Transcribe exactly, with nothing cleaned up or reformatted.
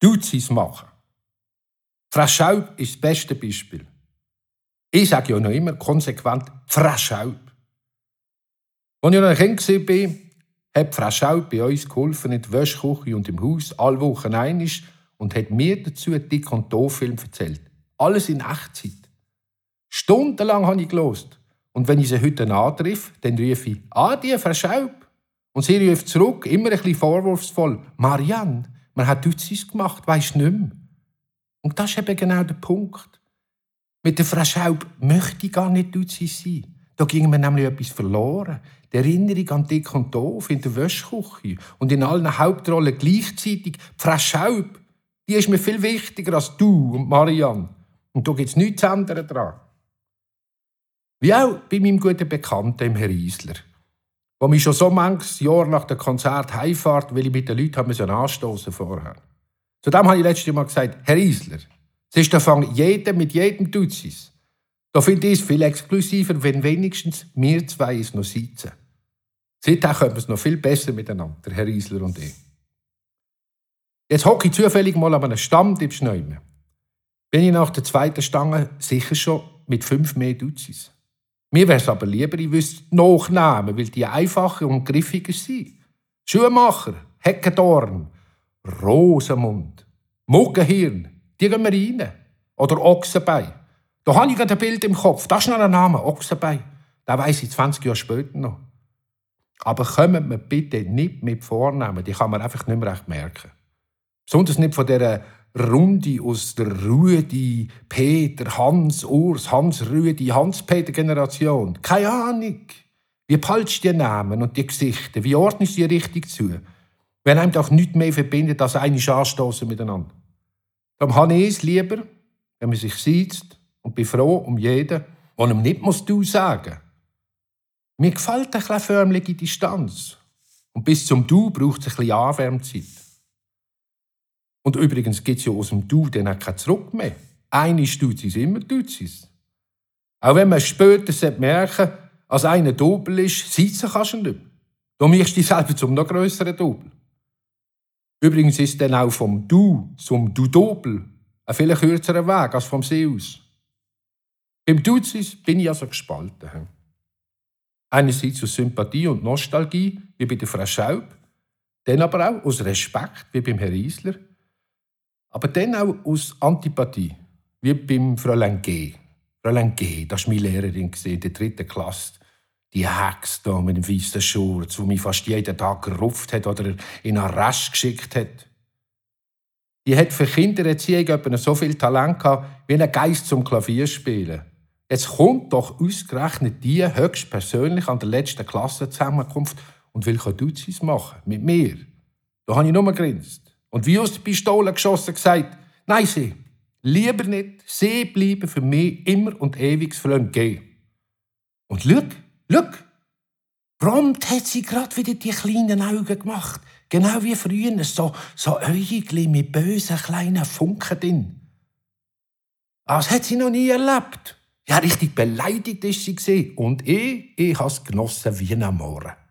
Duzis machen. Frau Schaub ist das beste Beispiel. Ich sage ja noch immer konsequent Frau Schaub. Als ich noch ein Kind war, hat Frau Schaub bei uns geholfen in der Wäschküche und im Haus, alle Wochen einmal, und hat mir dazu Dick- und Doof-Film erzählt. Alles in Echtzeit. Stundenlang habe ich gehört. Und wenn ich sie heute antreffe, dann rufe ich «Adi, Frau Schaub». Und sie ruft zurück, immer ein bisschen vorwurfsvoll «Marianne, man hat Duzis gemacht, weisst nicht mehr». Und das ist eben genau der Punkt. Mit der Frau Schaub möchte ich gar nicht Duzis sein. Da ging mir nämlich etwas verloren. Die Erinnerung an Dick und Doof in der Wäschküche und in allen Hauptrollen gleichzeitig. Die Frau Schaub, die ist mir viel wichtiger als du und Marianne. Und da gibt es nichts zu ändern dran. Wie auch bei meinem guten Bekannten, dem Herr Isler, der mich schon so manches Jahr nach dem Konzert heimfährt, weil ich mit den Leuten habe anstoßen vorher. Zudem habe ich letztes Mal gesagt, Herr Isler, es ist der Fang jeder mit jedem Duzis. Da finde ich es viel exklusiver, wenn wenigstens wir zwei es noch sitzen. Seitdem können wir es noch viel besser miteinander, der Herr Isler und ich. Jetzt hocke ich zufällig mal an einem Stammtisch nehmen. Bin ich nach der zweiten Stange sicher schon mit fünf mehr Duzis. Mir wäre es aber lieber, ich wüsste die Nachnamen, weil die einfacher und griffiger sind. Schuhmacher, Heckendorn, Rosenmund, Muggenhirn, die gehen wir rein. Oder Ochsenbein. Da habe ich gerade ein Bild im Kopf. Das ist noch ein Name, Ochsenbein. Den weiss ich zwanzig Jahre später noch. Aber kommen wir bitte nicht mit Vornamen, die kann man einfach nicht mehr recht merken. Besonders nicht von dieser Runde aus der Rudi, Peter, Hans, Urs, Hans, Rudi, Hans-Peter-Generation. Keine Ahnung. Wie paltst die Namen und die Gesichter? Wie ordnest du die richtig zu? Wenn einem doch nichts mehr verbindet, als eine Anstoßen miteinander. Darum habe ich es lieber, wenn man sich sieht, und bin froh um jeden, der ihm nicht muss «du» sagen. Mir gefällt eine förmliche Distanz. Und bis zum «du» braucht es ein bisschen Anwärmzeit. Und übrigens gibt es ja aus dem «du» dann auch kein Zurück mehr. Eine Duzis, immer Duzis. Auch wenn man später merken, als einer Doppel ist, sitzen kannst du nicht. Du machst du dich selber zum noch grösseren Doppel. Übrigens ist dann auch vom «du» zum «du Doppel» ein viel kürzerer Weg als vom «sie» aus. Beim Duzis bin ich also gespalten. Einerseits aus Sympathie und Nostalgie, wie bei der Frau Schaub, dann aber auch aus Respekt, wie beim Herrn Isler, aber dann auch aus Antipathie, wie beim Fräulein G. Fräulein G, das war meine Lehrerin in der dritten Klasse. Die Hex da mit dem weißen Schurz, die mich fast jeden Tag gerupft hat oder in Arrest geschickt hat. Die hat für Kindererziehung etwa so viel Talent gehabt, wie ein Geist zum Klavierspielen. Jetzt kommt doch ausgerechnet die höchstpersönlich an der letzten Klassenzusammenkunft und will Duzis machen, mit mir. Da habe ich nur gegrinst. Und wie aus der Pistole geschossen gesagt, nein, sie, lieber nicht, sie bleiben für mich immer und ewig das Fräulein G. Und schau, schau, prompt hat sie gerade wieder die kleinen Augen gemacht, genau wie früher, so, so Äugchen mit bösen kleinen Funken drin. Das hat sie noch nie erlebt. Ja, richtig beleidigt ist sie. Und ich, ich habe es genossen wie ein Mohren.